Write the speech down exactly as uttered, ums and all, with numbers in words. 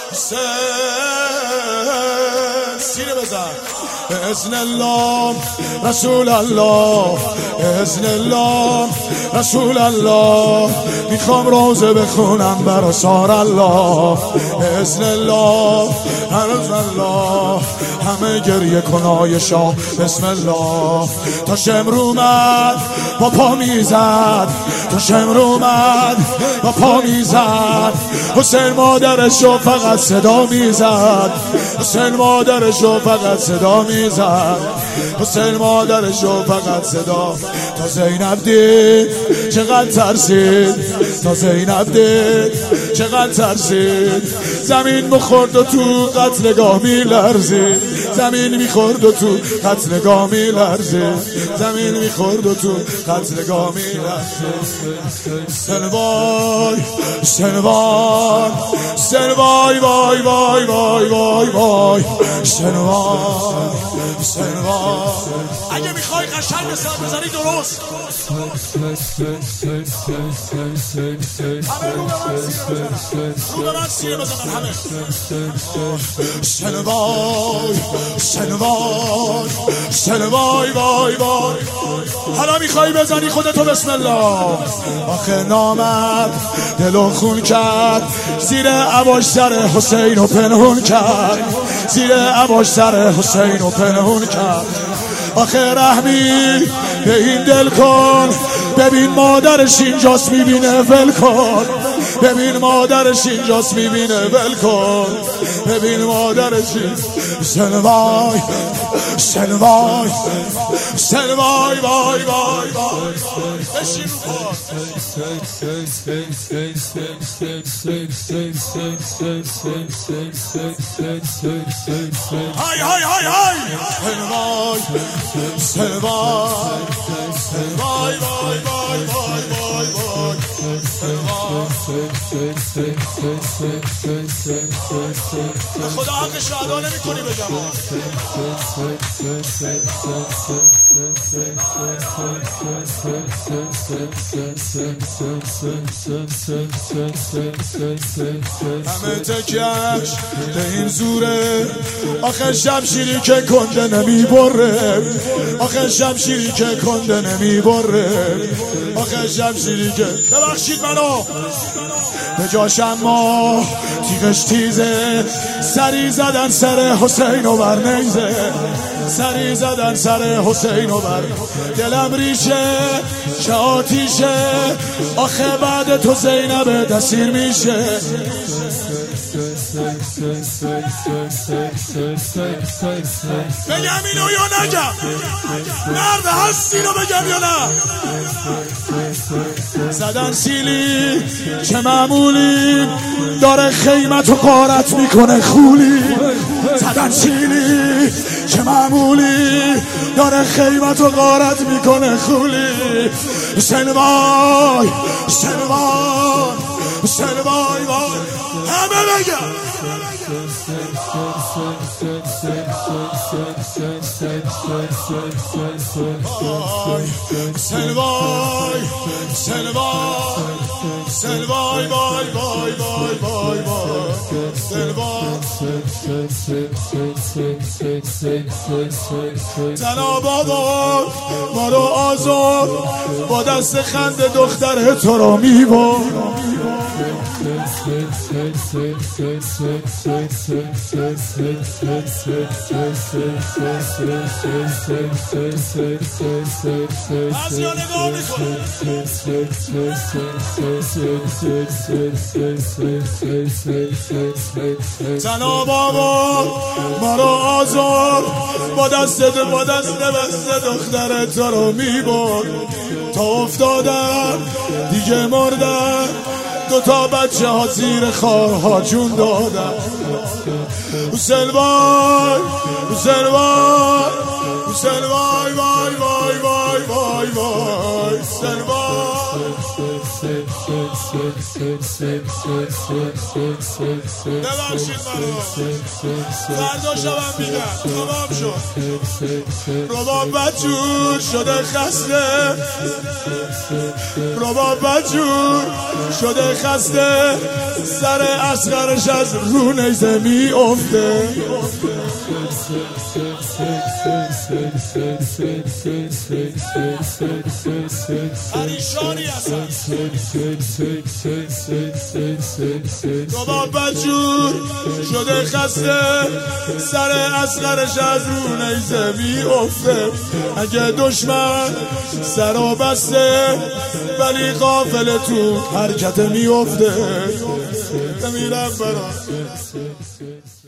سینه بزن بإذن الله رسول الله بإذن الله رسول الله میخوام روزه بخونم برا سار الله بإذن الله هرز الله همه گریه کنای شاه بسم الله تا شمر اومد با پا میزد تا شمر اومد با پا میزد حسین مادرشو فقط صدا میزد حسین مادرشو فقط صدا میزد حسین مادرشو فقط صدا تا زینب دید چقدر ترسید تا زینب دید چقدر ترسید زمین میخورد و تو قتلگاه میلرزید زمین میخورد و تو قتلگاه میلرزید زمین میخورد و تو قتلگاه میلرزید سنوای سنوای سنوای وای وای وای وای وای سنوای سنوای اگه میخوای قشنگ سر بزنی درست همه رو به من رو به من سیره بزنن همه سنوای سنوای سنوای وای وای حالا میخوای بزنی خودتو بسم الله آخه نامد دلو خون کرد زیر عباش سر حسین و پنهون کرد زیر عباش سر حسین و پنهون کرد آخه رحمی به این دل کن ببین مادرش اینجاست میبینه ول کن ببین مادرش اینجاست میبینه ول کن ببین مادرش سنوای سنوای سنوای وای وای وای بشین رو های های های های سنوای سنوای سنوای وای وای وای وای وای خدا حق شهدا نمی کنی بگم همه تکیش به این زوره آخه شمشیری که کنده نمی بره آخه شمشیری که کنده نمی بره آخه شمشیری که ببخشید منو به جاش اما تیغش تیزه سری زدن سر حسین و بر نیزه سری زدن سر حسین و بر دلم ریشه چه آتیشه آخه بعد تو زینب دسیر میشه بگم اینو یا نگم مرد هستی رو بگم یا نه زدن سیلی چه معمولی داره خیمت و غارت میکنه خولی زدن سیلی چه معمولی داره خیمت و غارت میکنه خولی سنوای سنوای سنوای وای همه بگم سنوای سنوای سنوای وای وای وای وای وای سنوای جناب آقا ما رو آزاد با دست خنده دختر تو رو میبرد بعضی ها نگاه میکنه جناب آقا ما رو آزاد با دست با دست بسته دختر تو رو میبرد تا افتادن دیگه مردن دو تا بچه ها زیر خارها جون دادن حسین وای حسین وای حسین وای وای وای وای وای وای حسین وای ببخشید منو فردا شبم میگم تمام شد رباب بدجور شده خسته رباب بدجور شده خسته سر اصغرش از رو نیزه می افته پریشانی هستن رباب بدجور شده خسته سر اصغرش از رو نیزه می افته اگه دشمن سر و بسته ولی قافل تو حرکت می افته نمیرم برا